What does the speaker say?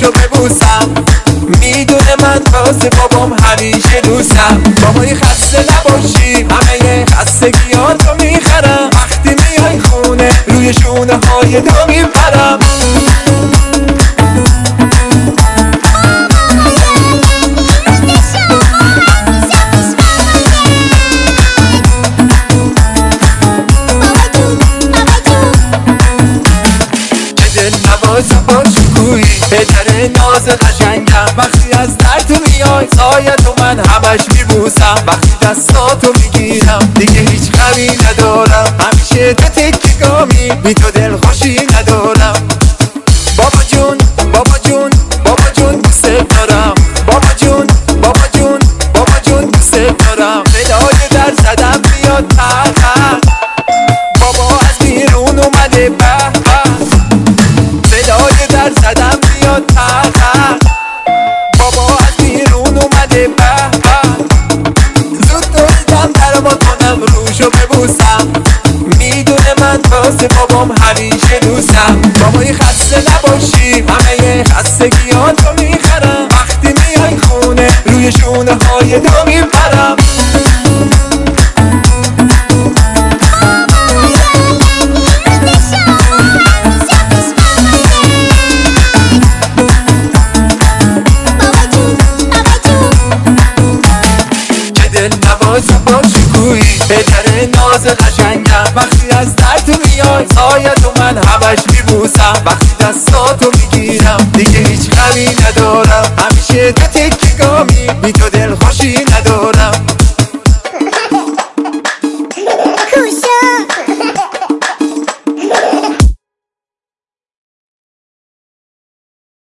روشو ببوسم. میدونه من واسه بابام همیشه دوستم. بابای خسته نباشی، همه خستگیاتو میخرم. وقتی میای خونه روی شونه های تو میپرم. با شکویی پدر ناز قشنگم. وقتی از در تو میای سایت و من همش میبوسم. وقتی دستاتو میگیرم دیگه هیچ غمی ندارم. همیشه تو تکیگامی بی تو دل خوشی ندارم. بابا جون بابا جون بابا جون دوست دارم. بابا جون بابا جون بابا جون دوست دارم. صدای در زدم میاد تق. بابا از بیرون اومده به در زدم بیاد تق. بابا از بیرون اومده به زود دویدم در ما کنم روشو ببوسم. میدونه من واسه بابام همیشه دوستم. بابای خسته نباشی، همه خستگیاتو میخرم. وقتی میای خونه روی شونه های تو میپرم. با شکویی پدر ناز قشنگم. وقتی از در تو میای سایت و من همش میبوسم. وقتی دستاتو میگیرم دیگه هیچ غمی ندارم. همیشه تو تکیگامی بی تو دل خوشی ندارم.